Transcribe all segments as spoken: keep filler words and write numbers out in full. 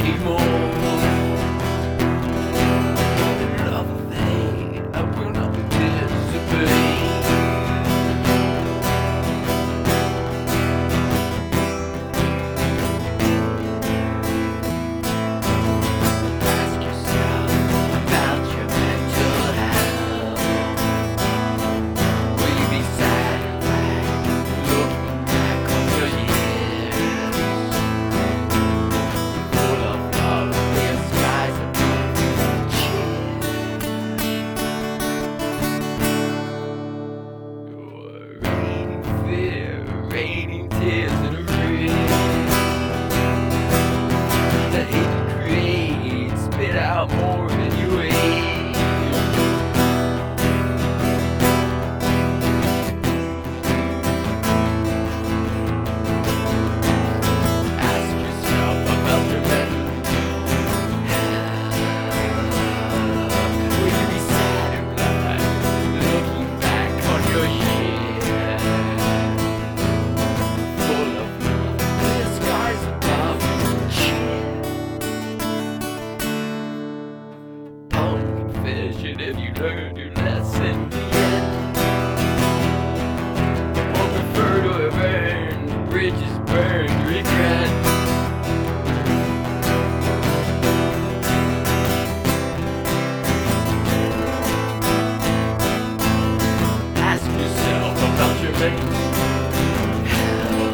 anymore. Love of hate, I will not participate. Ask yourself about your mental health. Will you be satisfied looking back on your years? Full of love, clear skies above, cheer. You're raining fear, raining tears in a rain. The hate you create, spit out more than you ate. Ask yourself about your mental health. Will you be satisfied looking back on your years? Full of love, clear skies above, cheer. Own confession if you learned your lesson yet. Or prefer to have earned bridges burned regret. Ask yourself about your mental health.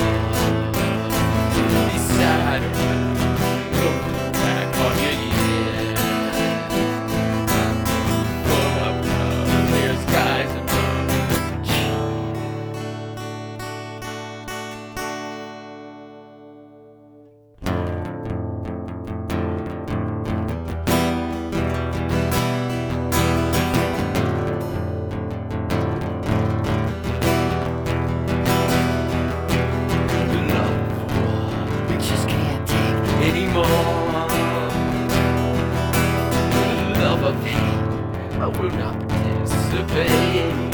Be satisfied looking back on your years. Full of love, clear skies above, cheer. Love, we just can't take anymore. Love of hate, I will not participate.